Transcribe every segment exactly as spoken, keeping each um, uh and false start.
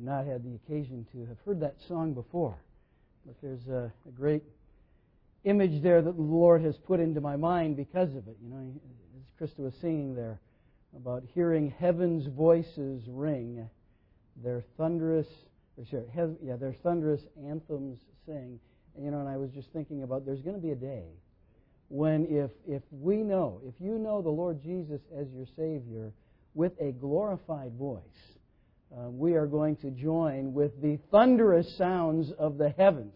not had the occasion to have heard that song before, but there's a, a great image there that the Lord has put into my mind because of it. You know, as Krista was singing there about hearing heaven's voices ring, their thunderous, or sorry, hev- yeah, their thunderous anthems sing. And, you know, and I was just thinking about there's going to be a day when if if we know, if you know the Lord Jesus as your Savior with a glorified voice, uh, we are going to join with the thunderous sounds of the heavens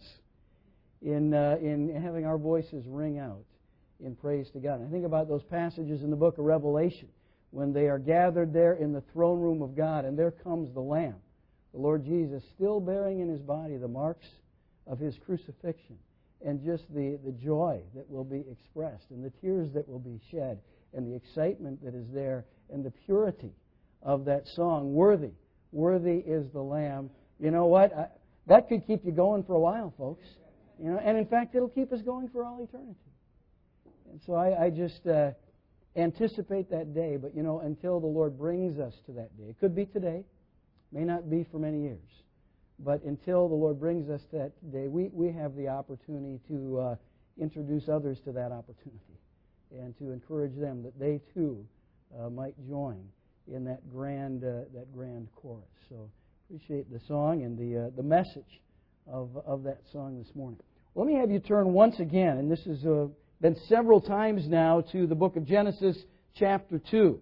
in uh, in having our voices ring out in praise to God. And I think about those passages in the book of Revelation when they are gathered there in the throne room of God, and there comes the Lamb, the Lord Jesus, still bearing in His body the marks of His crucifixion, and just the, the joy that will be expressed, and the tears that will be shed, and the excitement that is there, and the purity of that song, Worthy, worthy is the Lamb. You know what? I, that could keep you going for a while, folks. You know, and in fact, it'll keep us going for all eternity. And so I, I just uh, anticipate that day, but you know, until the Lord brings us to that day, it could be today, may not be for many years, but until the Lord brings us to that day, we, we have the opportunity to uh, introduce others to that opportunity and to encourage them that they too uh, might join in that grand uh, that grand chorus. So appreciate the song and the uh, the message of of that song this morning. Let me have you turn once again, and this has uh, been several times now, to the book of Genesis chapter two.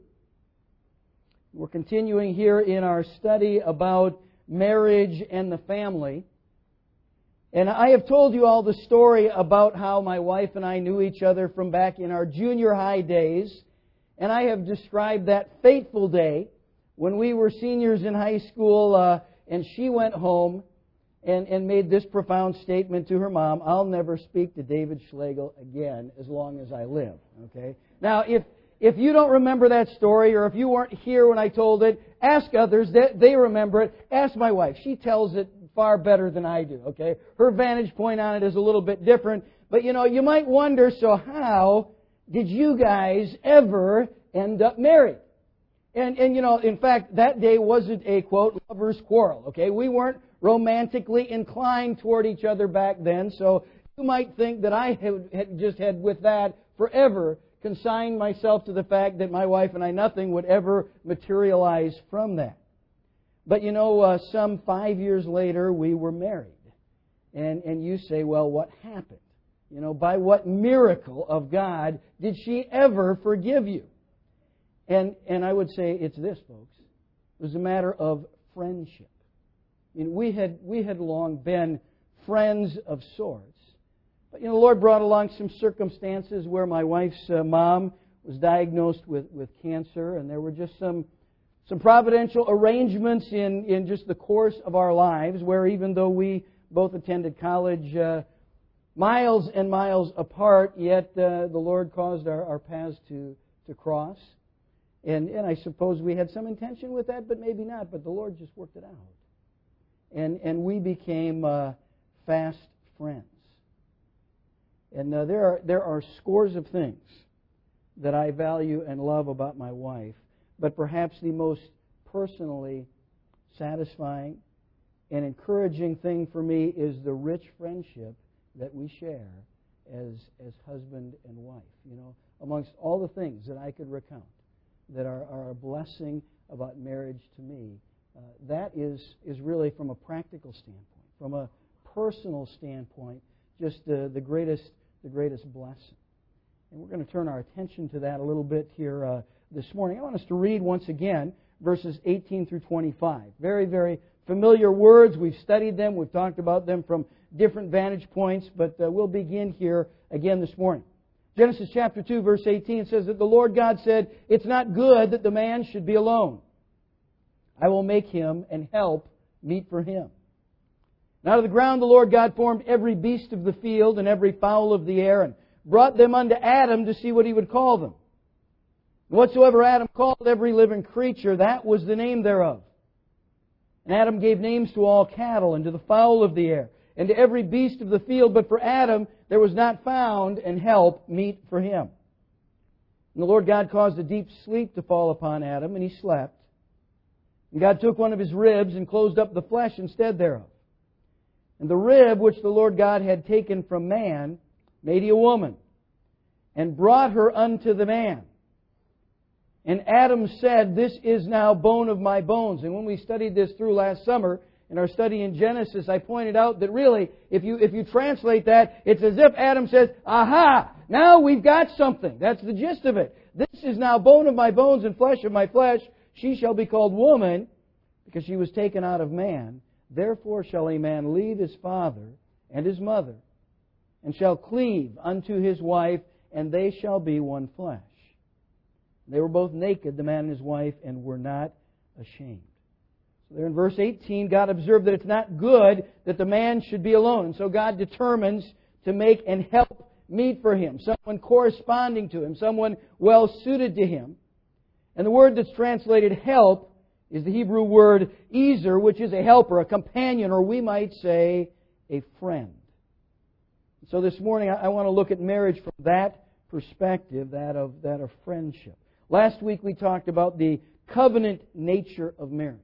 We're continuing here in our study about marriage and the family. And I have told you all the story about how my wife and I knew each other from back in our junior high days. And I have described that fateful day when we were seniors in high school uh, and she went home and, and made this profound statement to her mom: I'll never speak to David Schlegel again as long as I live. Okay? Now, if If you don't remember that story, or if you weren't here when I told it, ask others that they remember it. Ask my wife. She tells it far better than I do, okay? Her vantage point on it is a little bit different. But, you know, you might wonder, so how did you guys ever end up married? And, and you know, in fact, that day wasn't a, quote, lover's quarrel, okay? We weren't romantically inclined toward each other back then, so you might think that I had just had with that forever consigned myself to the fact that my wife and I, nothing would ever materialize from that. But you know, uh, some five years later, we were married. And, and you say, well, what happened? You know, by what miracle of God did she ever forgive you? And, and I would say it's this, folks. It was a matter of friendship. I mean, we had, we had long been friends of sorts. But, you know, the Lord brought along some circumstances where my wife's uh, mom was diagnosed with, with cancer, and there were just some some providential arrangements in, in just the course of our lives where, even though we both attended college uh, miles and miles apart, yet uh, the Lord caused our, our paths to, to cross. And, and I suppose we had some intention with that, but maybe not. But the Lord just worked it out. And, and we became uh, fast friends. And uh, there are there are scores of things that I value and love about my wife, but perhaps the most personally satisfying and encouraging thing for me is the rich friendship that we share as as husband and wife. You know, amongst all the things that I could recount that are, are a blessing about marriage to me, uh, that is is really, from a practical standpoint, from a personal standpoint, just uh, the greatest. the greatest blessing. And we're going to turn our attention to that a little bit here uh, this morning. I want us to read once again verses eighteen through twenty-five. Very, very familiar words. We've studied them. We've talked about them from different vantage points, but uh, we'll begin here again this morning. Genesis chapter two, verse eighteen says that the Lord God said, "It's not good that the man should be alone. I will make him and help meet for him." And out of the ground the Lord God formed every beast of the field and every fowl of the air, and brought them unto Adam to see what he would call them. And whatsoever Adam called every living creature, that was the name thereof. And Adam gave names to all cattle, and to the fowl of the air, and to every beast of the field. But for Adam there was not found an help meet for him. And the Lord God caused a deep sleep to fall upon Adam, and he slept. And God took one of his ribs and closed up the flesh instead thereof. And the rib which the Lord God had taken from man made he a woman, and brought her unto the man. And Adam said, This is now bone of my bones. And when we studied this through last summer, in our study in Genesis, I pointed out that really, if you, if you translate that, it's as if Adam says, Aha! Now we've got something. That's the gist of it. This is now bone of my bones and flesh of my flesh. She shall be called woman, because she was taken out of man. Therefore shall a man leave his father and his mother, and shall cleave unto his wife, and they shall be one flesh. They were both naked, the man and his wife, and were not ashamed. So there in verse eighteen, God observed that it's not good that the man should be alone. And so God determines to make and help meet for him, someone corresponding to him, someone well suited to him. And the word that's translated help is the Hebrew word ezer, which is a helper, a companion, or we might say a friend. So this morning I want to look at marriage from that perspective, that of that of friendship. Last week we talked about the covenant nature of marriage.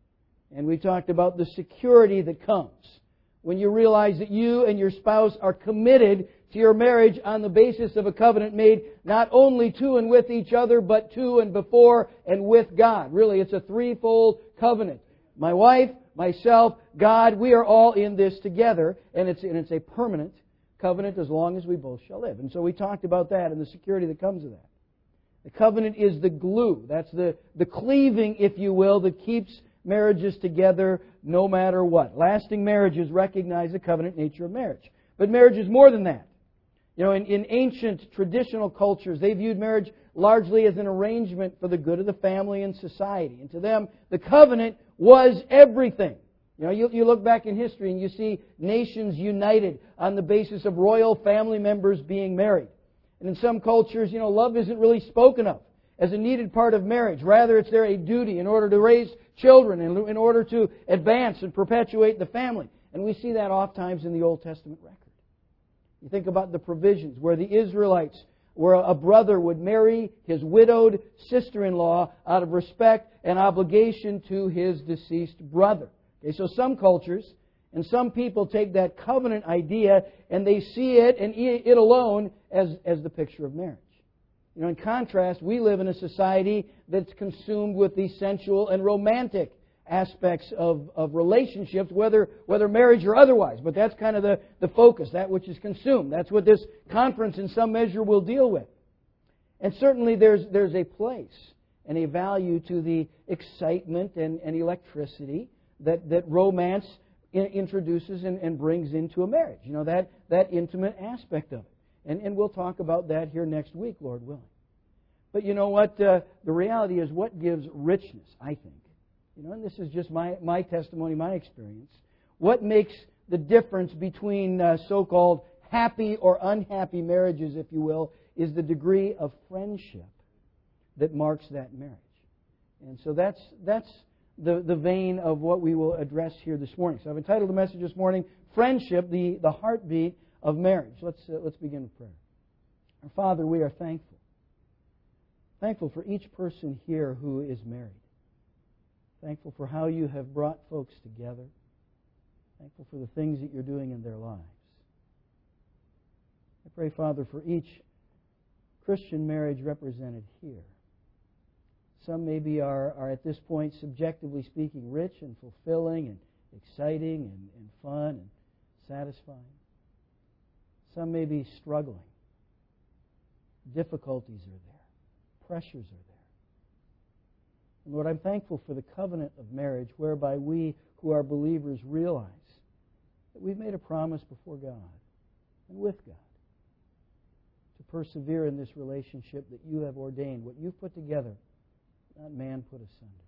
And we talked about the security that comes when you realize that you and your spouse are committed to your marriage on the basis of a covenant made not only to and with each other, but to and before and with God. Really, it's a threefold covenant. My wife, myself, God, we are all in this together, and it's, and it's a permanent covenant as long as we both shall live. And so we talked about that and the security that comes of that. The covenant is the glue. That's the, the cleaving, if you will, that keeps marriages together no matter what. Lasting marriages recognize the covenant nature of marriage. But marriage is more than that. You know, in, in ancient traditional cultures, they viewed marriage largely as an arrangement for the good of the family and society. And to them, the covenant was everything. You know, you, you look back in history and you see nations united on the basis of royal family members being married. And in some cultures, you know, love isn't really spoken of as a needed part of marriage. Rather, it's there a duty in order to raise children, and in order to advance and perpetuate the family. And we see that oft times in the Old Testament record. You think about the provisions where the Israelites, where a brother would marry his widowed sister-in-law out of respect and obligation to his deceased brother. Okay, so some cultures and some people take that covenant idea and they see it and it alone as, as the picture of marriage. You know, in contrast, we live in a society that's consumed with the sensual and romantic aspects of, of relationships, whether whether marriage or otherwise. But that's kind of the, the focus, that which is consumed. That's what this conference in some measure will deal with. And certainly there's there's a place and a value to the excitement and, and electricity that, that romance in, introduces and, and brings into a marriage. You know, that, that intimate aspect of it. And, and we'll talk about that here next week, Lord willing. But you know what? Uh, the reality is what gives richness, I think. You know, and this is just my, my testimony, my experience. What makes the difference between uh, so-called happy or unhappy marriages, if you will, is the degree of friendship that marks that marriage. And so that's that's the, the vein of what we will address here this morning. So I've entitled the message this morning, Friendship, the, the Heartbeat of Marriage. Let's, uh, let's begin with prayer. Our Father, we are thankful. Thankful for each person here who is married. Thankful for how you have brought folks together. Thankful for the things that you're doing in their lives. I pray, Father, for each Christian marriage represented here. Some maybe are, are at this point, subjectively speaking, rich and fulfilling and exciting and, and fun and satisfying. Some may be struggling. Difficulties are there. Pressures are there. And Lord, I'm thankful for the covenant of marriage whereby we who are believers realize that we've made a promise before God and with God to persevere in this relationship that you have ordained. What you've put together, not man put asunder.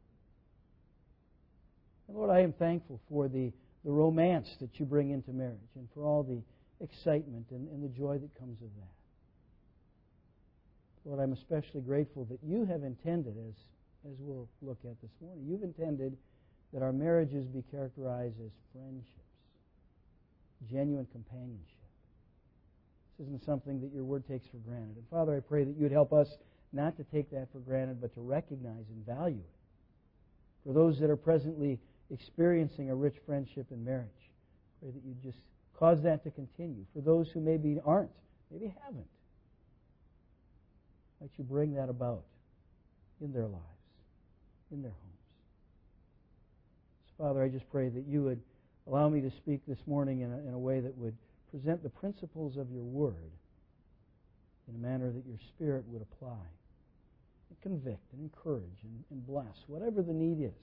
And Lord, I am thankful for the, the romance that you bring into marriage and for all the excitement and, and the joy that comes of that. Lord, I'm especially grateful that you have intended, as, as we'll look at this morning, you've intended that our marriages be characterized as friendships, genuine companionship. This isn't something that your word takes for granted. And Father, I pray that you would help us not to take that for granted, but to recognize and value it. For those that are presently experiencing a rich friendship in marriage, pray that you just cause that to continue. For those who maybe aren't, maybe haven't, might you bring that about in their lives, in their homes. So, Father, I just pray that you would allow me to speak this morning in a, in a way that would present the principles of your Word in a manner that your Spirit would apply, and convict and encourage and, and bless, whatever the need is.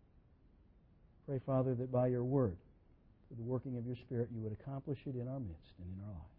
Pray, Father, that by your Word, through the working of your Spirit, you would accomplish it in our midst and in our lives.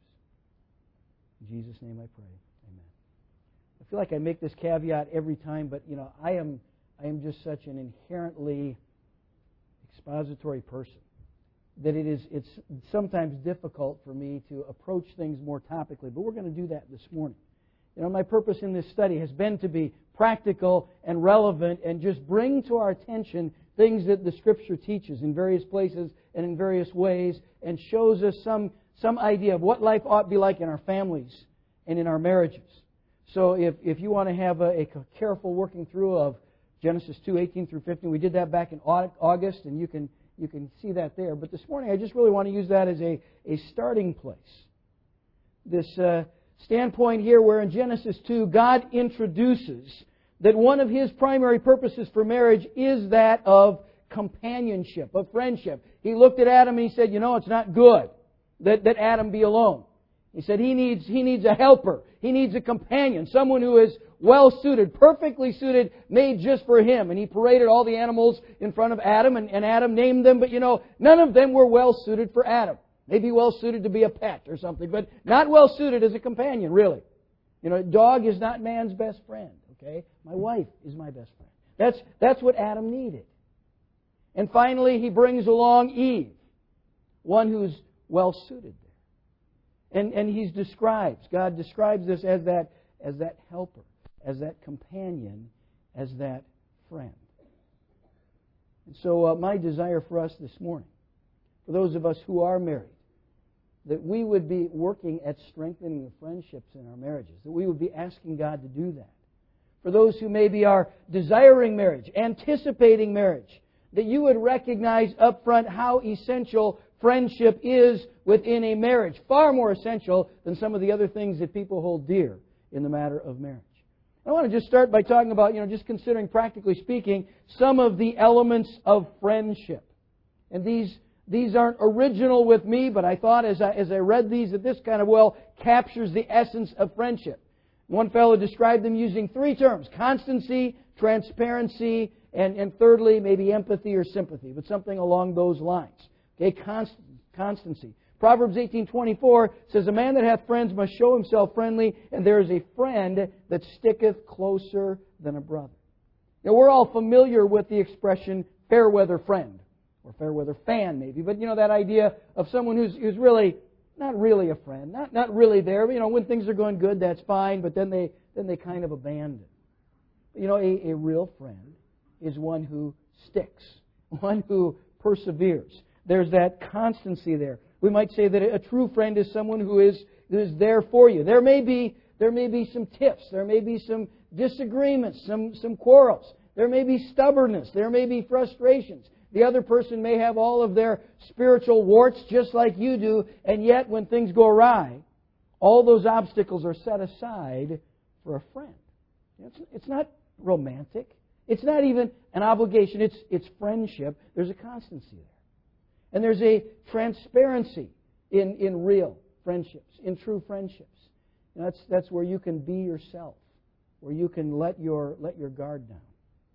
In Jesus' name I pray. Amen. I feel like I make this caveat every time, but you know, I am I am just such an inherently expository person that it is it's sometimes difficult for me to approach things more topically. But we're going to do that this morning. You know, my purpose in this study has been to be practical and relevant and just bring to our attention things that the Scripture teaches in various places and in various ways and shows us some, some idea of what life ought to be like in our families and in our marriages. So if, if you want to have a, a careful working through of Genesis two, eighteen through fifteen, we did that back in August, and you can you can see that there. But this morning I just really want to use that as a, a starting place. This uh, standpoint here where in Genesis two, God introduces that one of His primary purposes for marriage is that of companionship, of friendship. He looked at Adam and He said, you know, it's not good that, that Adam be alone. He said he needs, he needs a helper. He needs a companion, someone who is well-suited, perfectly suited, made just for him. And He paraded all the animals in front of Adam, and, and Adam named them, but you know, none of them were well-suited for Adam. Maybe well-suited to be a pet or something, but not well-suited as a companion, really. You know, a dog is not man's best friend, okay? My wife is my best friend. That's, that's what Adam needed. And finally, He brings along Eve, one who's well-suited there. And, and He describes, God describes this as that, as that helper, as that companion, as that friend. And so uh, my desire for us this morning, for those of us who are married, that we would be working at strengthening the friendships in our marriages, that we would be asking God to do that. For those who maybe are desiring marriage, anticipating marriage, that you would recognize up front how essential friendship is within a marriage, far more essential than some of the other things that people hold dear in the matter of marriage. I want to just start by talking about, you know, just considering, practically speaking, some of the elements of friendship. And these these aren't original with me, but I thought as I, as I read these that this kind of well captures the essence of friendship. One fellow described them using three terms: constancy, transparency, and, and thirdly, maybe empathy or sympathy, but something along those lines. Okay, Const- constancy. Proverbs eighteen twenty-four says, a man that hath friends must show himself friendly, and there is a friend that sticketh closer than a brother. Now, we're all familiar with the expression fair weather friend, or fair weather fan maybe, but you know that idea of someone who's, who's really not really a friend, not, not really there. You know, when things are going good, that's fine, but then they then they kind of abandon. You know, a, a real friend is one who sticks, one who perseveres. There's that constancy there. We might say that a true friend is someone who is, who is there for you. There may be there may be some tiffs, there may be some disagreements, some, some quarrels. There may be stubbornness, there may be frustrations. The other person may have all of their spiritual warts just like you do, and yet when things go awry, all those obstacles are set aside for a friend. It's, it's not romantic. It's not even an obligation. It's, it's friendship. There's a constancy there. And there's a transparency in, in real friendships, in true friendships. And that's, that's where you can be yourself, where you can let your, let your guard down.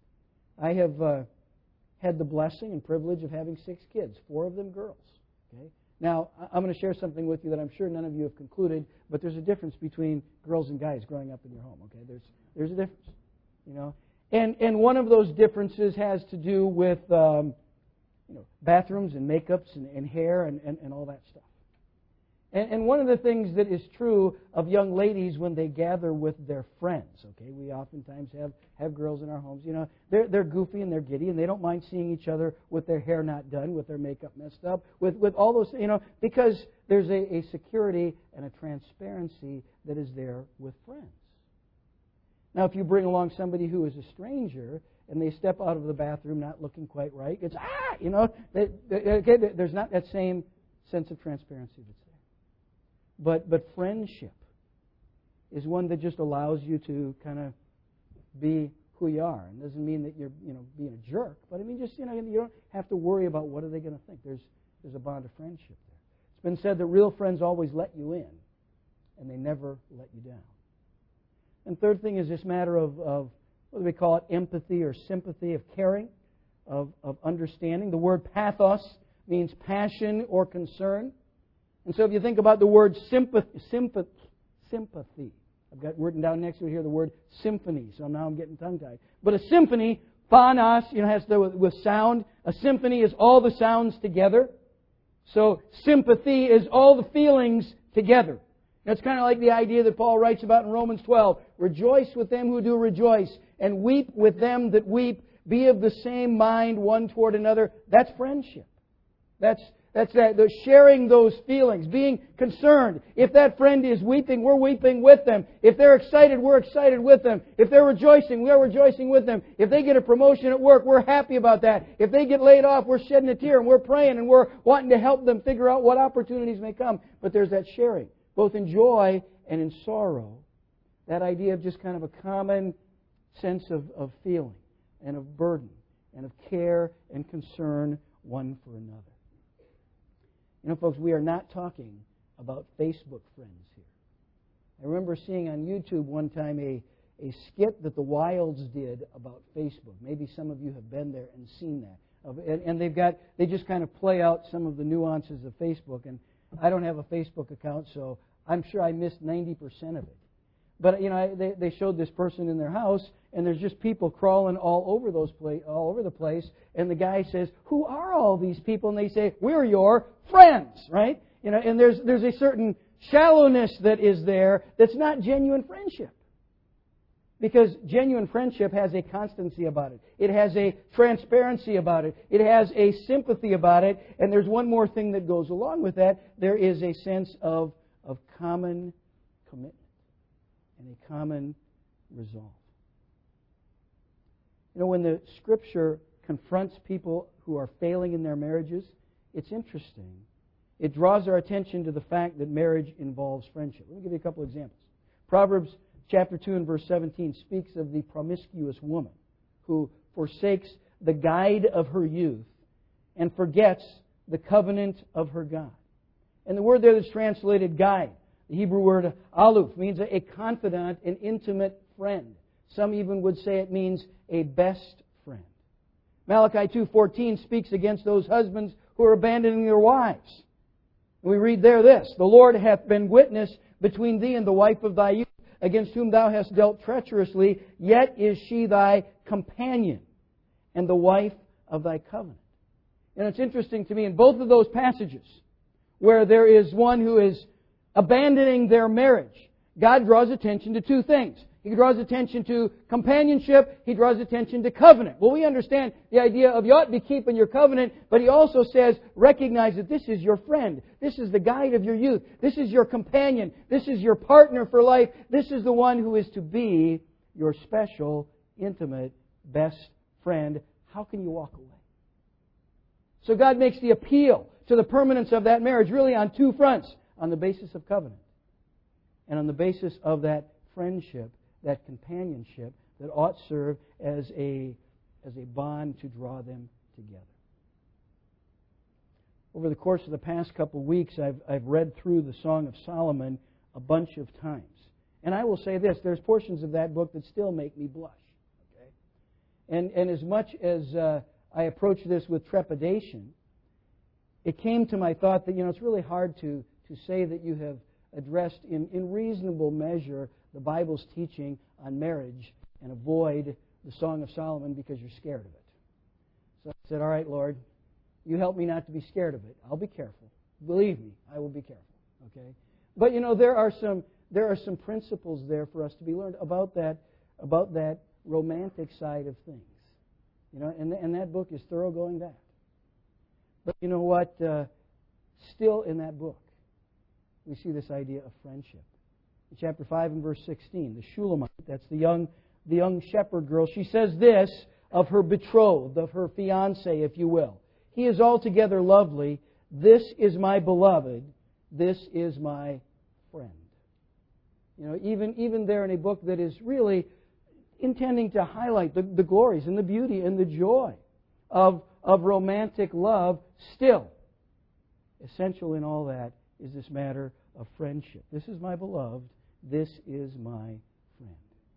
I have uh, had the blessing and privilege of having six kids, four of them girls. Okay? Now, I'm going to share something with you that I'm sure none of you have concluded, but there's a difference between girls and guys growing up in your home. Okay, there's there's a difference, you know, and and one of those differences has to do with um, you know, bathrooms and makeups and, and hair and, and, and all that stuff. And, and one of the things that is true of young ladies when they gather with their friends, okay, we oftentimes have, have girls in our homes, you know, they're, they're goofy and they're giddy and they don't mind seeing each other with their hair not done, with their makeup messed up, with, with all those, you know, because there's a, a security and a transparency that is there with friends. Now, if you bring along somebody who is a stranger and they step out of the bathroom not looking quite right, it's, ah, you know, they, they, okay, there's not that same sense of transparency that's there. But, but friendship is one that just allows you to kind of be who you are. And doesn't mean that you're, you know, being a jerk, but I mean just, you know, you don't have to worry about what are they going to think. There's, there's a bond of friendship there. It's been said that real friends always let you in, and they never let you down. And third thing is this matter of, of what do we call it, empathy or sympathy, of caring, of, of understanding. The word pathos means passion or concern. And so if you think about the word sympathy, sympathy, sympathy, I've got written down next to it here the word symphony, so now I'm getting tongue-tied. But a symphony, phanos, you know, has to do with, with sound. A symphony is all the sounds together. So sympathy is all the feelings together. That's kind of like the idea that Paul writes about in Romans twelve. Rejoice with them who do rejoice, and weep with them that weep. Be of the same mind one toward another. That's friendship. That's That's that, the sharing those feelings, being concerned. If that friend is weeping, we're weeping with them. If they're excited, we're excited with them. If they're rejoicing, we're rejoicing with them. If they get a promotion at work, we're happy about that. If they get laid off, we're shedding a tear and we're praying and we're wanting to help them figure out what opportunities may come. But there's that sharing, both in joy and in sorrow. That idea of just kind of a common sense of, of feeling and of burden and of care and concern one for another. You know, folks, we are not talking about Facebook friends here. I remember seeing on YouTube one time a, a skit that the Wilds did about Facebook. Maybe some of you have been there and seen that. And, and they've got they just kind of play out some of the nuances of Facebook. And I don't have a Facebook account, so I'm sure I missed ninety percent of it. But you know, they, they showed this person in their house, and there's just people crawling all over those pla- all over the place. And the guy says, "Who are all these people?" And they say, "We're your friends," right? You know, and there's there's a certain shallowness that is there that's not genuine friendship, because genuine friendship has a constancy about it. It has a transparency about it. It has a sympathy about it. And there's one more thing that goes along with that. There is a sense of of common commitment and a common resolve. You know, when the Scripture confronts people who are failing in their marriages, it's interesting. It draws our attention to the fact that marriage involves friendship. Let me give you a couple examples. Proverbs chapter two and verse seventeen speaks of the promiscuous woman who forsakes the guide of her youth and forgets the covenant of her God. And the word there that's translated guide, the Hebrew word aluf, means a confidant, an intimate friend. Some even would say it means a best friend. Malachi two fourteen speaks against those husbands who are abandoning their wives. We read there this, "The Lord hath been witness between thee and the wife of thy youth, against whom thou hast dealt treacherously, yet is she thy companion and the wife of thy covenant." And it's interesting to me, in both of those passages, where there is one who is abandoning their marriage, God draws attention to two things. He draws attention to companionship. He draws attention to covenant. Well, we understand the idea of you ought to be keeping your covenant, but He also says, recognize that this is your friend. This is the guide of your youth. This is your companion. This is your partner for life. This is the one who is to be your special, intimate, best friend. How can you walk away? So God makes the appeal to the permanence of that marriage really on two fronts. On the basis of covenant and on the basis of that friendship, that companionship that ought serve as a, as a bond to draw them together. Over the course of the past couple of weeks, I've, I've read through the Song of Solomon a bunch of times. And I will say this, there's portions of that book that still make me blush. Okay? And, and as much as uh, I approach this with trepidation, it came to my thought that, you know, it's really hard to, to say that you have addressed in, in reasonable measure the Bible's teaching on marriage and avoid the Song of Solomon because you're scared of it. So I said, all right, Lord, you help me not to be scared of it. I'll be careful. Believe me, I will be careful. Okay? But, you know, there are some there are some principles there for us to be learned about that about that romantic side of things. You know, and, and that book is thoroughgoing that. But you know what? Uh, still in that book, we see this idea of friendship In chapter five and verse sixteen, the Shulamite, that's the young, the young shepherd girl, she says this of her betrothed, of her fiancé, if you will. He is altogether lovely. This is my beloved. This is my friend. You know, even, even there in a book that is really intending to highlight the, the glories and the beauty and the joy of, of romantic love, still, essential in all that is this matter of friendship. This is my beloved. This is my friend.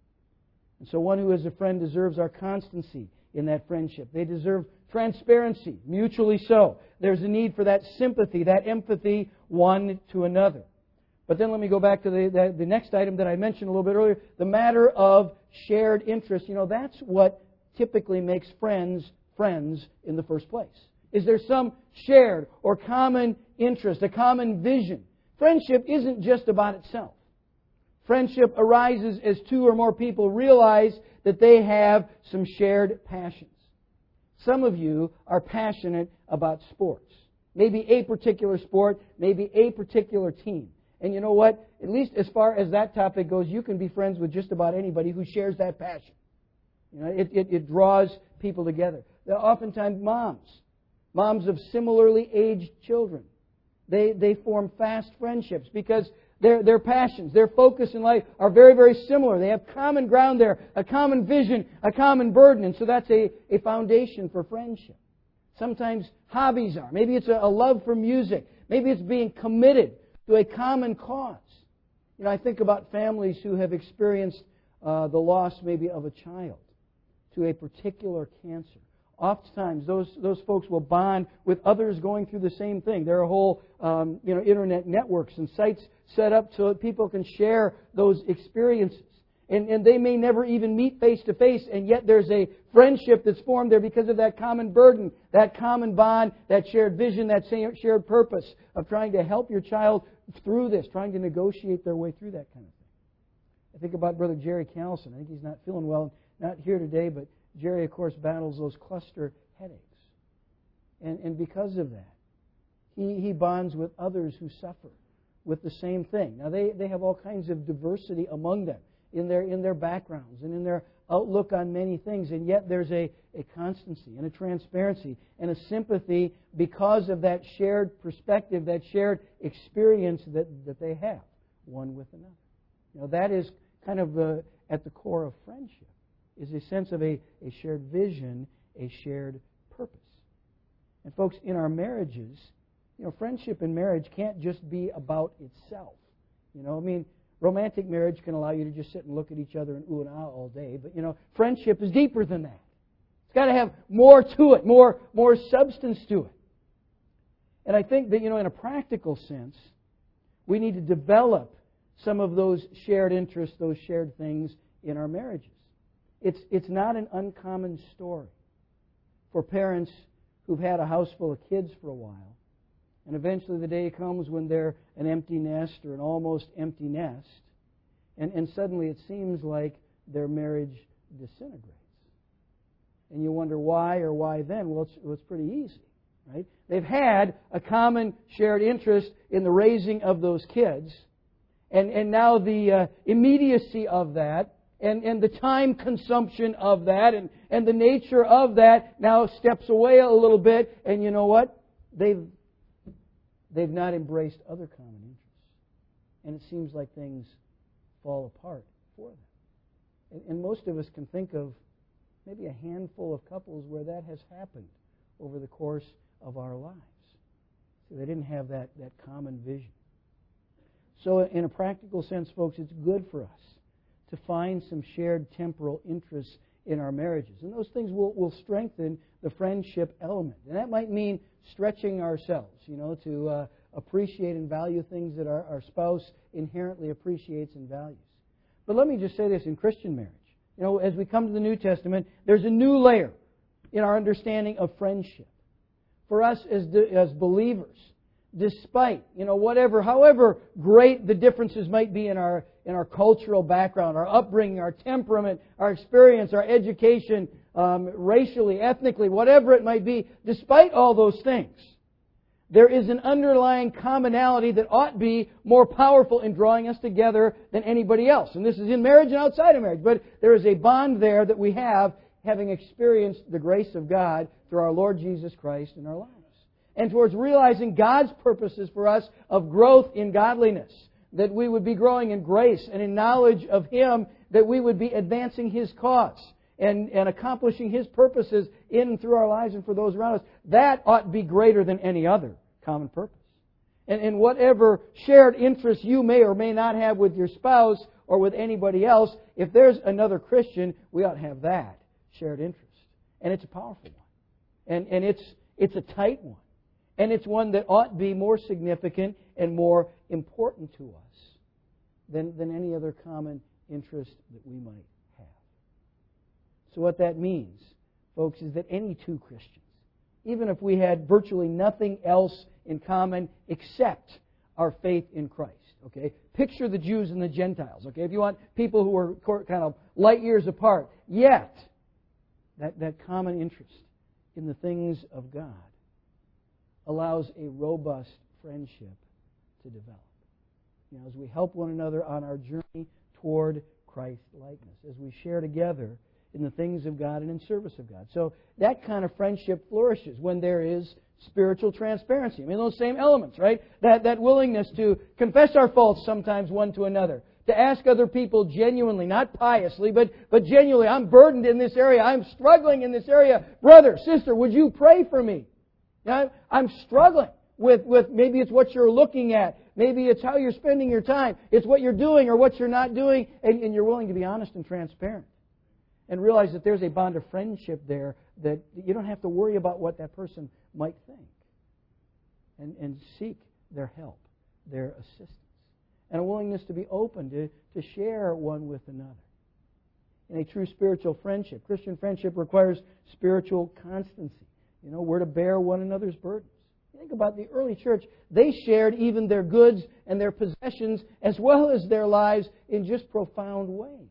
And so one who is a friend deserves our constancy in that friendship. They deserve transparency, mutually so. There's a need for that sympathy, that empathy one to another. But then let me go back to the, the, the next item that I mentioned a little bit earlier, the matter of shared interest. You know, that's what typically makes friends friends in the first place. Is there some shared or common interest, a common vision? Friendship isn't just about itself. Friendship arises as two or more people realize that they have some shared passions. Some of you are passionate about sports. Maybe a particular sport, maybe a particular team. And you know what? At least as far as that topic goes, you can be friends with just about anybody who shares that passion. You know, it, it, it draws people together. There are oftentimes moms, moms of similarly aged children. They, they form fast friendships because their, their passions, their focus in life are very, very similar. They have common ground there, a common vision, a common burden. And so that's a, a foundation for friendship. Sometimes hobbies are. Maybe it's a, a love for music. Maybe it's being committed to a common cause. You know, I think about families who have experienced uh, the loss maybe of a child to a particular cancer. Oftentimes, those those folks will bond with others going through the same thing. There are whole um, you know internet networks and sites set up so that people can share those experiences. And, and they may never even meet face to face, and yet there's a friendship that's formed there because of that common burden, that common bond, that shared vision, that shared purpose of trying to help your child through this, trying to negotiate their way through that kind of thing. I think about Brother Jerry Callison. I think he's not feeling well, not here today, but Jerry, of course, battles those cluster headaches. And, and because of that, he, he bonds with others who suffer with the same thing. Now, they, they have all kinds of diversity among them in their, in their backgrounds and in their outlook on many things. And yet there's a, a constancy and a transparency and a sympathy because of that shared perspective, that shared experience that, that they have one with another. You know, that is kind of the, at the core of friendship, is a sense of a, a shared vision, a shared purpose. And folks, in our marriages, you know, friendship in marriage can't just be about itself. You know, I mean, romantic marriage can allow you to just sit and look at each other and ooh and ah all day, but you know, friendship is deeper than that. It's got to have more to it, more more substance to it. And I think that, you know, in a practical sense, we need to develop some of those shared interests, those shared things in our marriages. It's, it's not an uncommon story for parents who've had a house full of kids for a while, and eventually the day comes when they're an empty nest or an almost empty nest, and, and suddenly it seems like their marriage disintegrates. And you wonder why or why then? Well, it's, well, it's pretty easy, right? They've had a common shared interest in the raising of those kids, and, and now the uh, immediacy of that And, and the time consumption of that and, and the nature of that now steps away a little bit. And you know what? They've, they've not embraced other common interests. And it seems like things fall apart for them. And, and most of us can think of maybe a handful of couples where that has happened over the course of our lives. So they didn't have that, that common vision. So in a practical sense, folks, it's good for us to find some shared temporal interests in our marriages. And those things will, will strengthen the friendship element. And that might mean stretching ourselves, you know, to uh, appreciate and value things that our, our spouse inherently appreciates and values. But let me just say this in Christian marriage. You know, as we come to the New Testament, there's a new layer in our understanding of friendship. For us as, as believers, despite, you know, whatever, however great the differences might be in our in our cultural background, our upbringing, our temperament, our experience, our education, um, racially, ethnically, whatever it might be, despite all those things, there is an underlying commonality that ought to be more powerful in drawing us together than anybody else. And this is in marriage and outside of marriage. But there is a bond there that we have, having experienced the grace of God through our Lord Jesus Christ in our lives. And towards realizing God's purposes for us of growth in godliness, that we would be growing in grace and in knowledge of Him, that we would be advancing His cause and, and accomplishing His purposes in and through our lives and for those around us. That ought to be greater than any other common purpose. And, and whatever shared interests you may or may not have with your spouse or with anybody else, if there's another Christian, we ought to have that shared interest. And it's a powerful one. And, and it's, it's a tight one. And it's one that ought to be more significant and more important to us than, than any other common interest that we might have. So what that means, folks, is that any two Christians, even if we had virtually nothing else in common except our faith in Christ, okay? Picture the Jews and the Gentiles, okay? If you want people who are kind of light years apart, yet that, that common interest in the things of God allows a robust friendship to develop. You know, as we help one another on our journey toward Christ-likeness, as we share together in the things of God and in service of God. So that kind of friendship flourishes when there is spiritual transparency. I mean, those same elements, right? That, that willingness to confess our faults sometimes one to another, to ask other people genuinely, not piously, but, but genuinely, I'm burdened in this area, I'm struggling in this area. Brother, sister, would you pray for me? Now, I'm struggling with, with maybe it's what you're looking at. Maybe it's how you're spending your time. It's what you're doing or what you're not doing. And, and you're willing to be honest and transparent. And realize that there's a bond of friendship there that you don't have to worry about what that person might think. And, and seek their help, their assistance. And a willingness to be open to, to share one with another. In a true spiritual friendship, Christian friendship requires spiritual constancy. You know, we're to bear one another's burdens. Think about the early church. They shared even their goods and their possessions as well as their lives in just profound ways.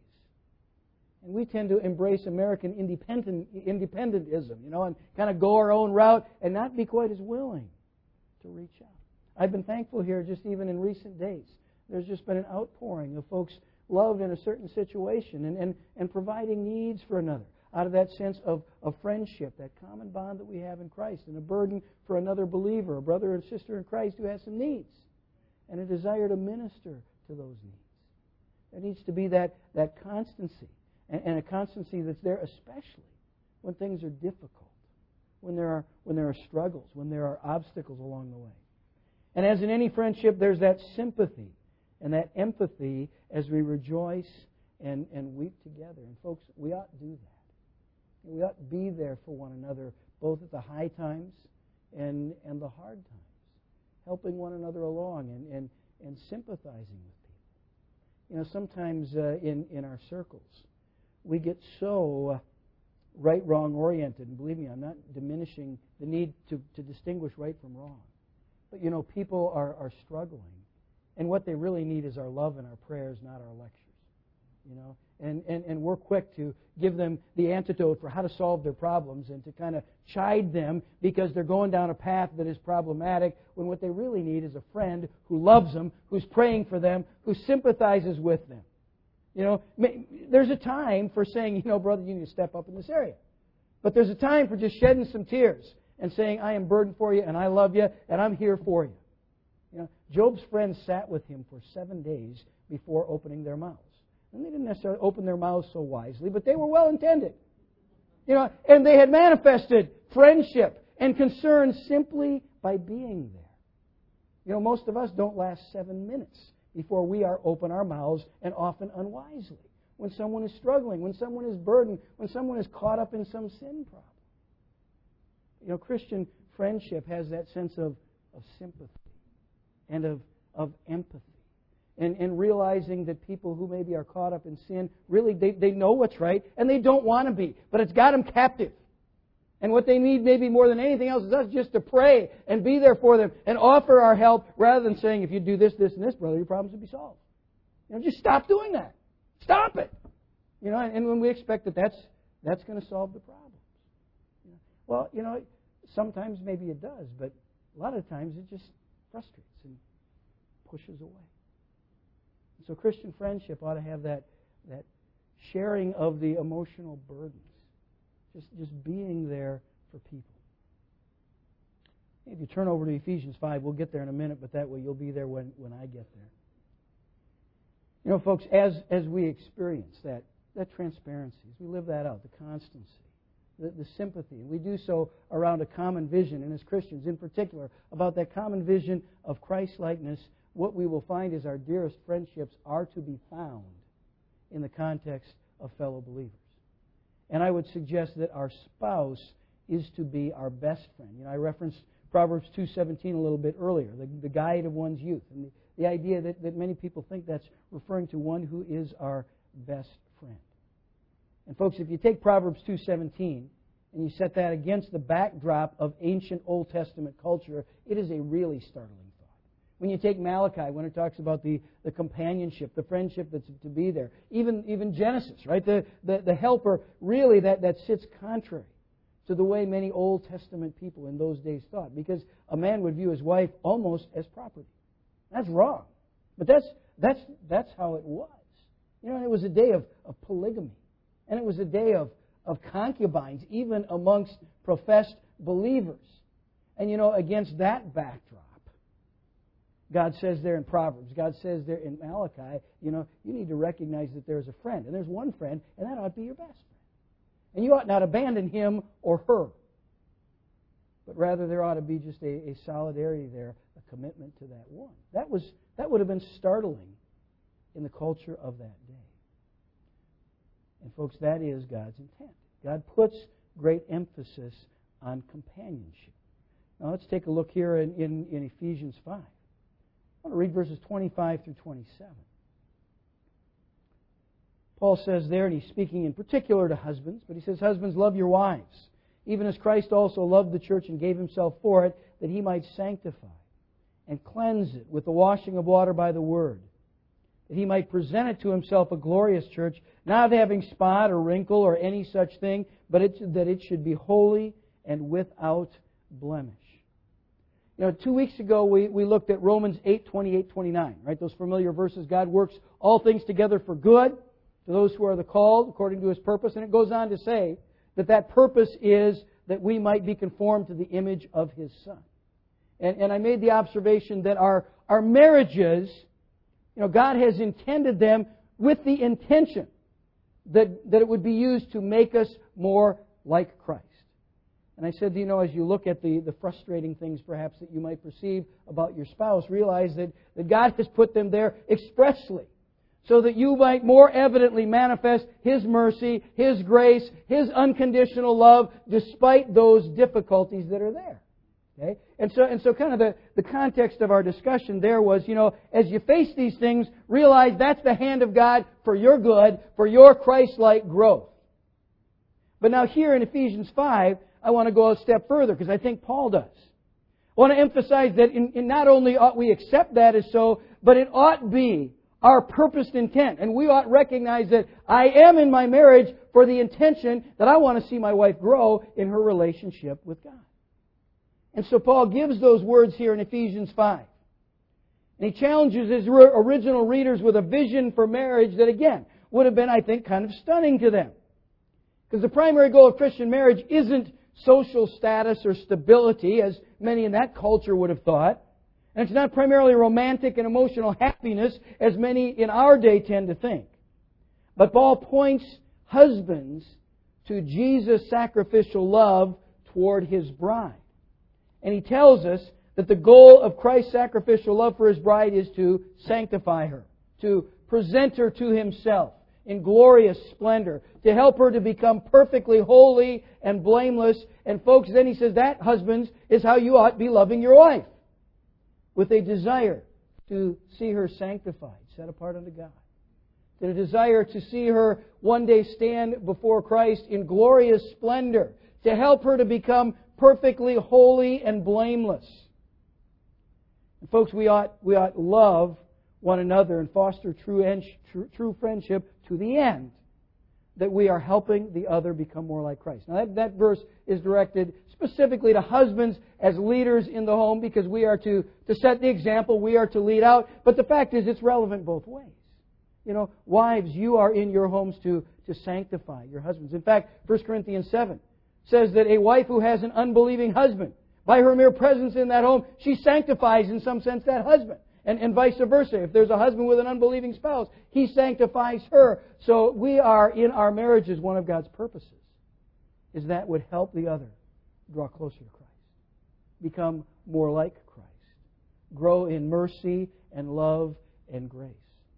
And we tend to embrace American independent, independentism, you know, and kind of go our own route and not be quite as willing to reach out. I've been thankful here just even in recent days. There's just been an outpouring of folks loved in a certain situation and, and, and providing needs for another, out of that sense of, of friendship, that common bond that we have in Christ, and a burden for another believer, a brother and sister in Christ who has some needs, and a desire to minister to those needs. There needs to be that, that constancy, and, and a constancy that's there especially when things are difficult, when there are, when there are struggles, when there are obstacles along the way. And as in any friendship, there's that sympathy and that empathy as we rejoice and, and weep together. And folks, we ought to do that. We ought to be there for one another, both at the high times and, and the hard times, helping one another along and, and, and sympathizing with people. You know, sometimes uh, in, in our circles, we get so uh, right, wrong oriented. And believe me, I'm not diminishing the need to, to distinguish right from wrong. But, you know, people are, are struggling. And what they really need is our love and our prayers, not our lectures. You know, and, and, and we're quick to give them the antidote for how to solve their problems and to kind of chide them because they're going down a path that is problematic, when what they really need is a friend who loves them, who's praying for them, who sympathizes with them. You know, there's a time for saying, you know, brother, you need to step up in this area. But there's a time for just shedding some tears and saying, I am burdened for you and I love you and I'm here for you. You know, Job's friends sat with him for seven days before opening their mouths. And they didn't necessarily open their mouths so wisely, but they were well intended. You know, and they had manifested friendship and concern simply by being there. You know, most of us don't last seven minutes before we are open our mouths, and often unwisely. When someone is struggling, when someone is burdened, when someone is caught up in some sin problem. You know, Christian friendship has that sense of, of sympathy and of, of empathy. And, and realizing that people who maybe are caught up in sin, really, they, they know what's right, and they don't want to be. But it's got them captive. And what they need maybe more than anything else is us just to pray and be there for them and offer our help, rather than saying, if you do this, this, and this, brother, your problems will be solved. You know, just stop doing that. Stop it. You know, and when we expect that that's, that's going to solve the problem. You know, well, you know, sometimes maybe it does, but a lot of times it just frustrates and pushes away. So Christian friendship ought to have that, that sharing of the emotional burdens. Just, just being there for people. If you turn over to Ephesians five, we'll get there in a minute, but that way you'll be there when, when I get there. You know, folks, as, as we experience that, that transparency, as we live that out, the constancy, the, the sympathy, and we do so around a common vision, and as Christians in particular, about that common vision of Christ-likeness, what we will find is our dearest friendships are to be found in the context of fellow believers. And I would suggest that our spouse is to be our best friend. You know, I referenced Proverbs two seventeen a little bit earlier, the, the guide of one's youth. And the, the idea that, that many people think that's referring to one who is our best friend. And folks, if you take Proverbs two seventeen and you set that against the backdrop of ancient Old Testament culture, it is a really startling thought. When you take Malachi, when it talks about the, the companionship, the friendship that's to be there, even, even Genesis, right? The, the, the helper, really that, that sits contrary to the way many Old Testament people in those days thought, because a man would view his wife almost as property. That's wrong. But that's, that's, that's how it was. You know, it was a day of, of polygamy. And it was a day of, of concubines, even amongst professed believers. And, you know, against that backdrop, God says there in Proverbs, God says there in Malachi, you know, you need to recognize that there's a friend. And there's one friend, and that ought to be your best friend. And you ought not abandon him or her. But rather there ought to be just a, a solidarity there, a commitment to that one. That was that would have been startling in the culture of that day. And folks, that is God's intent. God puts great emphasis on companionship. Now let's take a look here in, in, in Ephesians five. I want to read verses twenty-five through twenty-seven. Paul says there, and he's speaking in particular to husbands, but he says, "Husbands, love your wives, even as Christ also loved the church and gave himself for it, that he might sanctify and cleanse it with the washing of water by the word, that he might present it to himself a glorious church, not having spot or wrinkle or any such thing, but it, that it should be holy and without blemish." You know, two weeks ago we, we looked at Romans eight, twenty-eight, twenty-nine, right? Those familiar verses. God works all things together for good to those who are the called according to His purpose. And it goes on to say that that purpose is that we might be conformed to the image of His Son. And, and I made the observation that our, our marriages, you know, God has intended them with the intention that, that it would be used to make us more like Christ. And I said, you know, as you look at the, the frustrating things perhaps that you might perceive about your spouse, realize that, that God has put them there expressly so that you might more evidently manifest His mercy, His grace, His unconditional love, despite those difficulties that are there. Okay? And so, and so kind of the, the context of our discussion there was, you know, as you face these things, realize that's the hand of God for your good, for your Christ-like growth. But now here in Ephesians five, I want to go a step further, because I think Paul does. I want to emphasize that in, in not only ought we accept that as so, but it ought be our purposed intent. And we ought recognize that I am in my marriage for the intention that I want to see my wife grow in her relationship with God. And so Paul gives those words here in Ephesians five. And he challenges his original readers with a vision for marriage that, again, would have been, I think, kind of stunning to them. Because the primary goal of Christian marriage isn't social status or stability, as many in that culture would have thought. And it's not primarily romantic and emotional happiness, as many in our day tend to think. But Paul points husbands to Jesus' sacrificial love toward His bride. And he tells us that the goal of Christ's sacrificial love for His bride is to sanctify her, to present her to Himself in glorious splendor, to help her to become perfectly holy and blameless. And folks, then he says that, husbands, is how you ought to be loving your wife, with a desire to see her sanctified, set apart unto God. The desire to see her one day stand before Christ in glorious splendor, to help her to become perfectly holy and blameless. And folks, we ought we ought love one another and foster true, true, true friendship to the end. that we are helping the other become more like Christ. Now that, that verse is directed specifically to husbands as leaders in the home because we are to, to set the example, we are to lead out. But the fact is it's relevant both ways. You know, wives, you are in your homes to, to sanctify your husbands. In fact, First Corinthians seven says that a wife who has an unbelieving husband, by her mere presence in that home, she sanctifies in some sense that husband. And, and vice versa. If there's a husband with an unbelieving spouse, he sanctifies her. So we are in our marriages, one of God's purposes is that would help the other draw closer to Christ, become more like Christ, grow in mercy and love and grace.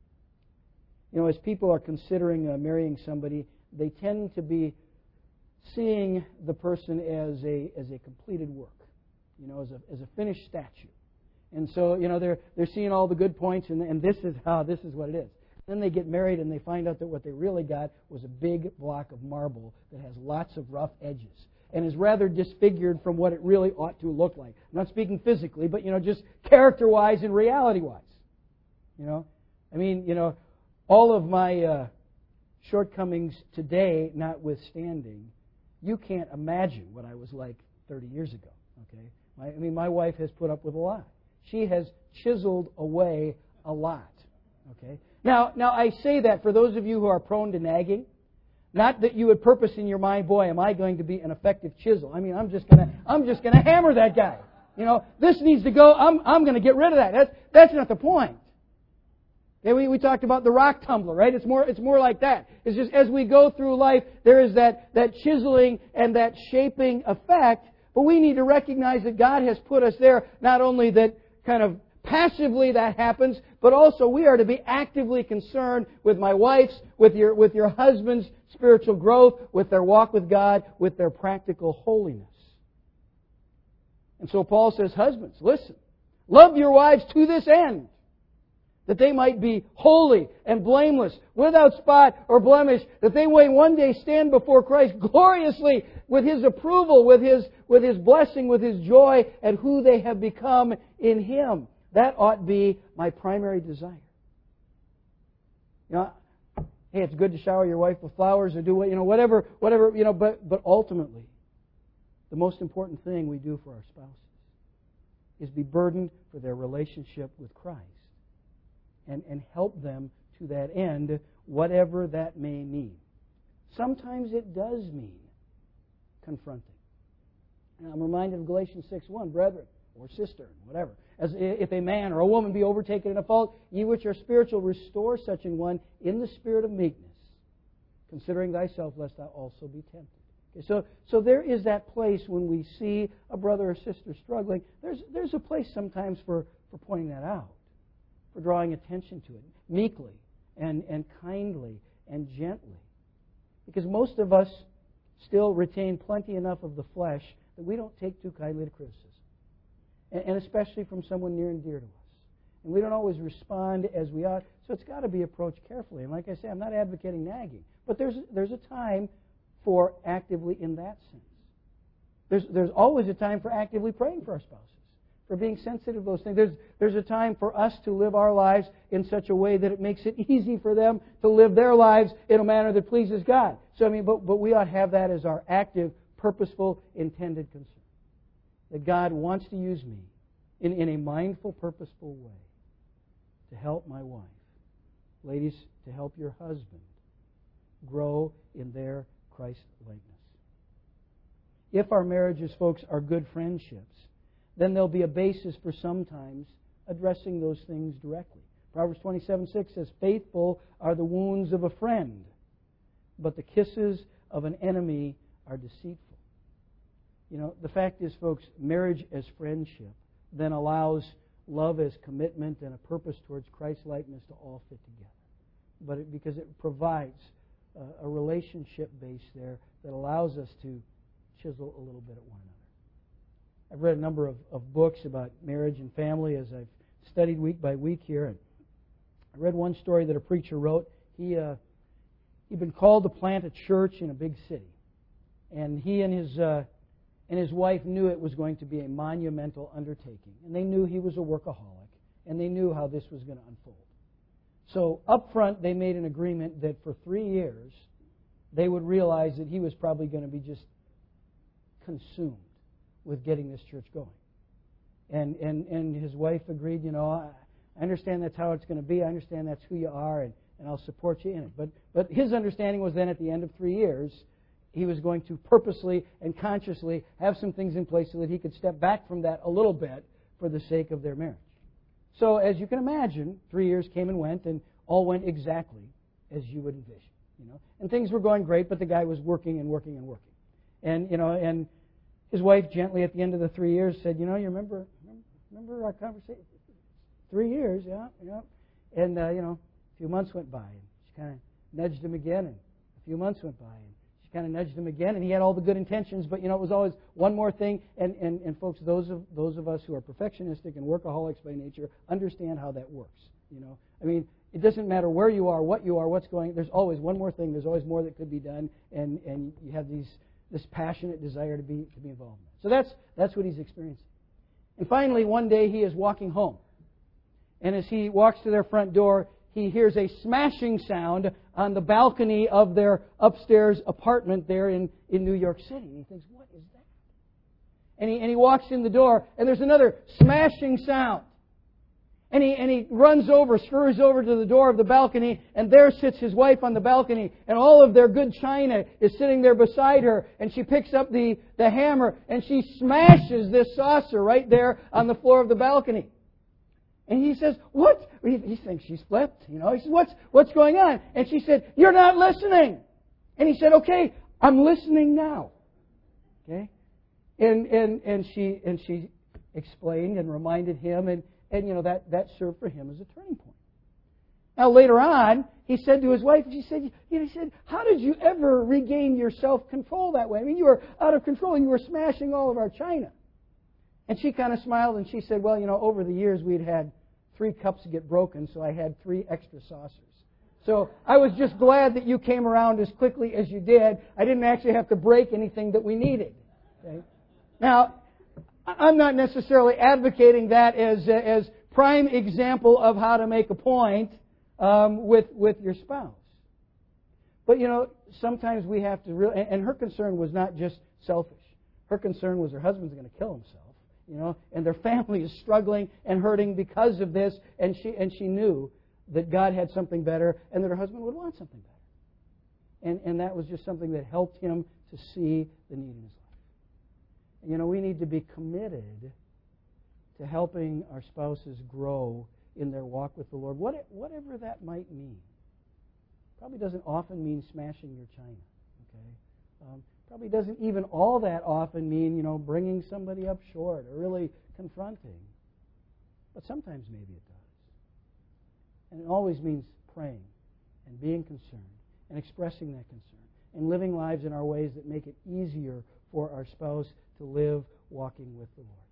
You know, as people are considering uh, marrying somebody, they tend to be seeing the person as a as a completed work, you know, as a as a finished statue. And so, you know, they're they're seeing all the good points, and, and this is how, this is what it is. Then they get married, and they find out that what they really got was a big block of marble that has lots of rough edges and is rather disfigured from what it really ought to look like. I'm not speaking physically, but, you know, just character-wise and reality-wise. You know, I mean, you know, all of my uh, shortcomings today notwithstanding, you can't imagine what I was like thirty years ago. Okay, my, I mean, my wife has put up with a lot. She has chiseled away a lot. Okay. Now, now I say that for those of you who are prone to nagging, not that you would purpose in your mind, boy, am I going to be an effective chisel? I mean, I'm just gonna, I'm just gonna hammer that guy. You know, this needs to go. I'm, I'm going to get rid of that. That's, that's not the point. Okay, we, we talked about the rock tumbler, right? It's more, it's more like that. It's just as we go through life, there is that, that chiseling and that shaping effect. But we need to recognize that God has put us there, not only that kind of passively that happens, but also we are to be actively concerned with my wife's, with your, with your husband's spiritual growth, with their walk with God, with their practical holiness. And so Paul says, husbands, listen, love your wives to this end, that they might be holy and blameless, without spot or blemish, that they may one day stand before Christ gloriously with His approval, with His, with His blessing, with His joy at who they have become in Him. That ought be my primary desire. You know, hey, it's good to shower your wife with flowers or do what, you know, whatever, whatever, you know, but, but ultimately, the most important thing we do for our spouses is be burdened for their relationship with Christ. And, and help them to that end, whatever that may mean. Sometimes it does mean confronting. And I'm reminded of Galatians six one, brethren, or sister, whatever. As if a man or a woman be overtaken in a fault, ye which are spiritual, restore such an one in the spirit of meekness, considering thyself, lest thou also be tempted. Okay, so, so there is that place when we see a brother or sister struggling. There's, there's a place sometimes for, for pointing that out, for drawing attention to it, meekly and, and kindly and gently. Because most of us still retain plenty enough of the flesh that we don't take too kindly to criticism. And, and especially from someone near and dear to us. And we don't always respond as we ought. So it's got to be approached carefully. And like I say, I'm not advocating nagging. But there's, there's a time for actively in that sense. There's, there's always a time for actively praying for our spouses, for being sensitive to those things. There's, there's a time for us to live our lives in such a way that it makes it easy for them to live their lives in a manner that pleases God. So, I mean, but, but we ought to have that as our active, purposeful, intended concern. That God wants to use me in, in a mindful, purposeful way to help my wife. Ladies, to help your husband grow in their Christ-likeness. If our marriages, folks, are good friendships, then there'll be a basis for sometimes addressing those things directly. Proverbs twenty-seven six says, faithful are the wounds of a friend, but the kisses of an enemy are deceitful. You know, the fact is, folks, marriage as friendship then allows love as commitment and a purpose towards Christ-likeness to all fit together. But it, because it provides uh, a relationship base there that allows us to chisel a little bit at one another. I've read a number of, of books about marriage and family as I've studied week by week here. And I read one story that a preacher wrote. He, uh, he'd been called to plant a church in a big city. And he and his, uh, and his wife knew it was going to be a monumental undertaking. And they knew he was a workaholic. And they knew how this was going to unfold. So up front, they made an agreement that for three years, they would realize that he was probably going to be just consumed with getting this church going. And and, and his wife agreed, you know, I, I understand that's how it's going to be. I understand that's who you are, and, and I'll support you in it. But but his understanding was then at the end of three years, he was going to purposely and consciously have some things in place so that he could step back from that a little bit for the sake of their marriage. So as you can imagine, three years came and went, and all went exactly as you would envision. You know, and things were going great, but the guy was working and working and working. And you know, and his wife gently at the end of the three years said, "You know, you remember remember our conversation? Three years, yeah, yeah." And uh, you know, a few months went by, and she kind of nudged him again, and a few months went by, and she kind of nudged him again, and he had all the good intentions, but you know, it was always one more thing. And and and folks, those of those of us who are perfectionistic and workaholics by nature understand how that works. You know, I mean. It doesn't matter where you are, what you are, what's going. There's always one more thing. There's always more that could be done, and, and you have these this passionate desire to be to be involved in it. So that's that's what he's experiencing. And finally, one day he is walking home, and as he walks to their front door, he hears a smashing sound on the balcony of their upstairs apartment there in, in New York City. And he thinks, "What is that?" And he and he walks in the door, and there's another smashing sound. And he, and he runs over, scurries over to the door of the balcony, and there sits his wife on the balcony, and all of their good china is sitting there beside her, and she picks up the, the hammer, and she smashes this saucer right there on the floor of the balcony. And he says, "What?" He, he thinks she's flipped, you know. He says, what's, what's going on? And she said, "You're not listening." And he said, "Okay, I'm listening now." Okay? And, and, and she, and she explained and reminded him, and And, you know, that, that served for him as a turning point. Now, later on, he said to his wife, he said, you know, he said, "How did you ever regain your self-control that way? I mean, you were out of control. You were smashing all of our china." And she kind of smiled, and she said, "Well, you know, over the years, we'd had three cups get broken, so I had three extra saucers. So I was just glad that you came around as quickly as you did. I didn't actually have to break anything that we needed." Okay? Now, I'm not necessarily advocating that as as prime example of how to make a point um, with with your spouse. But you know, sometimes we have to really. And her concern was not just selfish. Her concern was her husband's going to kill himself. You know, and their family is struggling and hurting because of this. And she and she knew that God had something better, and that her husband would want something better. And and that was just something that helped him to see the need in his life. You know, we need to be committed to helping our spouses grow in their walk with the Lord, what, whatever that might mean. Probably doesn't often mean smashing your china, okay? Um, probably doesn't even all that often mean, you know, bringing somebody up short or really confronting. But sometimes maybe it does. And it always means praying and being concerned and expressing that concern and living lives in our ways that make it easier for our spouse to live walking with the Lord.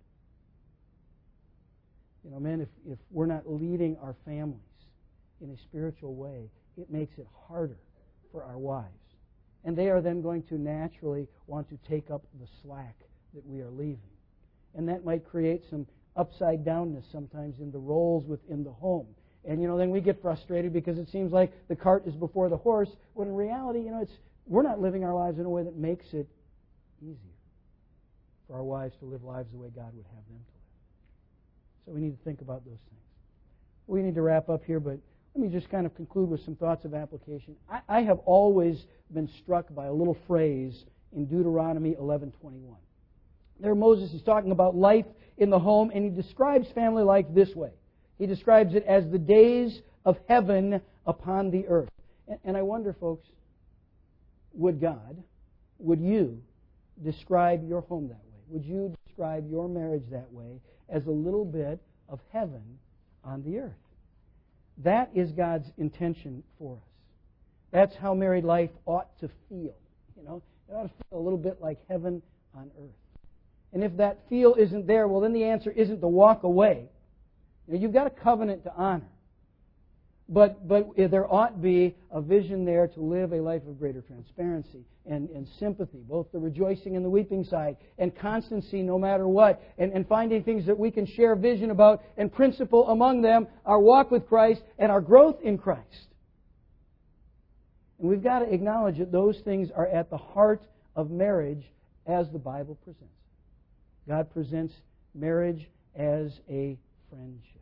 You know, men, if, if we're not leading our families in a spiritual way, it makes it harder for our wives. And they are then going to naturally want to take up the slack that we are leaving. And that might create some upside downness sometimes in the roles within the home. And, you know, then we get frustrated because it seems like the cart is before the horse, when in reality, you know, it's we're not living our lives in a way that makes it easier for our wives to live lives the way God would have them to live. So we need to think about those things. We need to wrap up here, but let me just kind of conclude with some thoughts of application. I, I have always been struck by a little phrase in Deuteronomy eleven twenty-one. There Moses is talking about life in the home, and he describes family life this way. He describes it as the days of heaven upon the earth. And, and I wonder, folks, would God, would you describe your home that way? Would you describe your marriage that way, as a little bit of heaven on the earth? That is God's intention for us. That's how married life ought to feel. You know, it ought to feel a little bit like heaven on earth. And if that feel isn't there, well, then the answer isn't to walk away. You know, you've got a covenant to honor. But but there ought to be a vision there to live a life of greater transparency and, and sympathy, both the rejoicing and the weeping side, and constancy no matter what, and, and finding things that we can share vision about, and principle among them our walk with Christ and our growth in Christ. And we've got to acknowledge that those things are at the heart of marriage as the Bible presents it. God presents marriage as a friendship.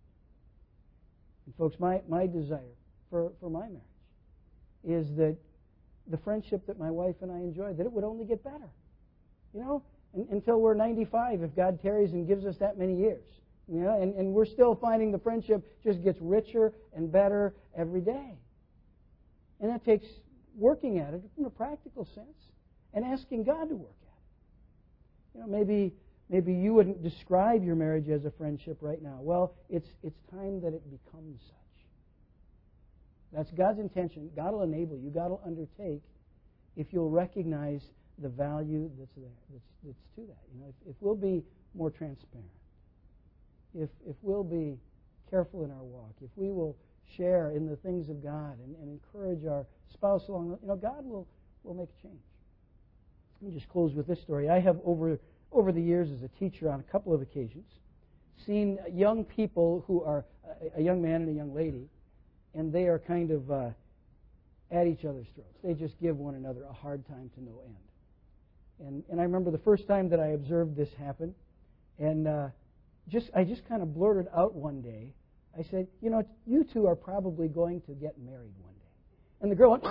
And folks, my, my desire for, for my marriage is that the friendship that my wife and I enjoy, that it would only get better. You know, and, until we're ninety-five, if God tarries and gives us that many years. You know, and, and we're still finding the friendship just gets richer and better every day. And that takes working at it in a practical sense and asking God to work at it. You know, maybe maybe you wouldn't describe your marriage as a friendship right now. Well, it's it's time that it becomes such. That's God's intention. God will enable you. God will undertake if you'll recognize the value that's there, that's, that's to that. You know, if, if we'll be more transparent, if if we'll be careful in our walk, if we will share in the things of God and, and encourage our spouse along, you know, God will, will make a change. Let me just close with this story. I have over over the years as a teacher on a couple of occasions seen young people who are a, a young man and a young lady, and they are kind of uh, at each other's throats. They just give one another a hard time to no end. And and I remember the first time that I observed this happen, and uh, just I just kind of blurted out one day. I said, you know, you two are probably going to get married one day. And the girl went,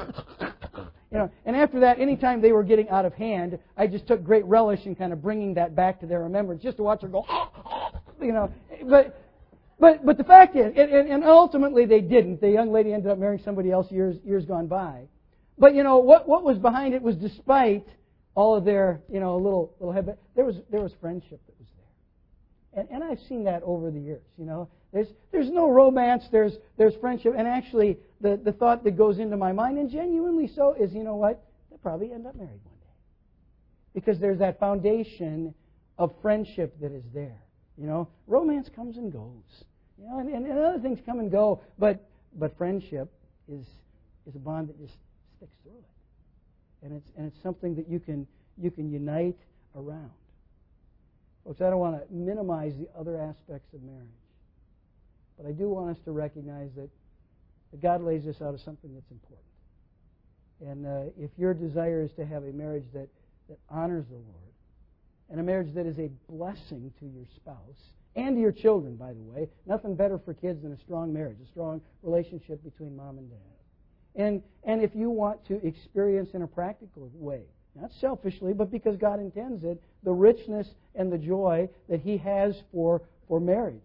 you know, and after that, anytime they were getting out of hand, I just took great relish in kind of bringing that back to their remembrance, just to watch her go, you know. But but but the fact is, and, and ultimately they didn't. The young lady ended up marrying somebody else years years gone by. But you know what what was behind it was, despite all of their, you know, little little head, there was there was friendship that was there. And, and I've seen that over the years, you know. There's there's no romance, there's there's friendship, and actually the, the thought that goes into my mind, and genuinely so, is, you know what, they'll probably end up married one day. Because there's that foundation of friendship that is there. You know, romance comes and goes. You know, and, and, and other things come and go, but but friendship is is a bond that just sticks through it. And it's and it's something that you can you can unite around. Folks, I don't want to minimize the other aspects of marriage. But I do want us to recognize that, that God lays this out as something that's important. And uh, if your desire is to have a marriage that, that honors the Lord, and a marriage that is a blessing to your spouse, and to your children, by the way, nothing better for kids than a strong marriage, a strong relationship between mom and dad. And, and if you want to experience in a practical way, not selfishly, but because God intends it, the richness and the joy that He has for, for marriage,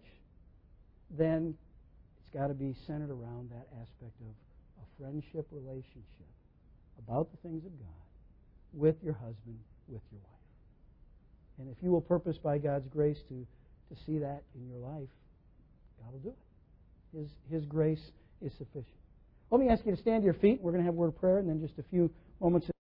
then it's got to be centered around that aspect of a friendship relationship about the things of God with your husband, with your wife. And if you will purpose by God's grace to, to see that in your life, God will do it. His, His grace is sufficient. Let me ask you to stand to your feet. We're going to have a word of prayer, and then just a few moments